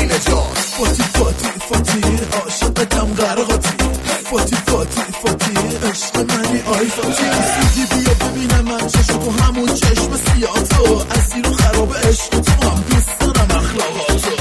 علی نجات. فاتی فاتی فاتی عاشقتم غرقاتی، فاتی فاتی فاتی عشق منی آی فاتی. سیدی بیا ببینم من چشم تو همون چشم سیاه تو، اسیر و خراب عشق تو هم دوست دارم اخلاقاتو.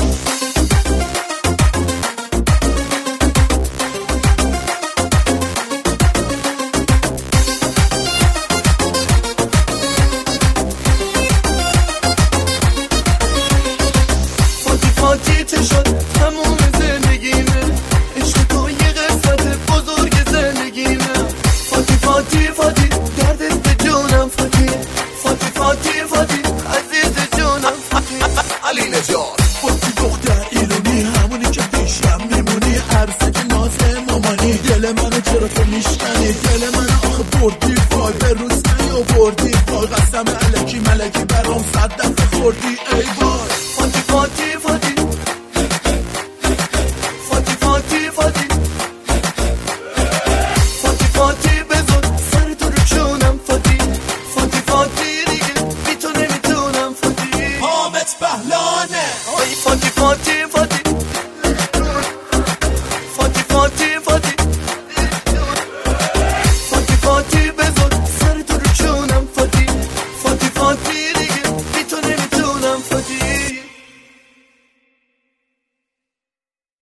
فاتی چه شد همون زندگیمه، عشق تو یه قسمت بزرگ زندگیمه. فاتی فاتی فاتی دردت به جونم فاتی، فاتی فاتی فاتی عزیز جونم فاتی. علی نجات. فاتی دختر ایرانی همونی که پیشم میمونی، عروسک ناز مامانی. دل منو چرا تو میشکنی، دل منو آخه بردی وای، به روز نیاوردی وای. قسم الکی ملکی برام 100 دفعه خوردی ای وای.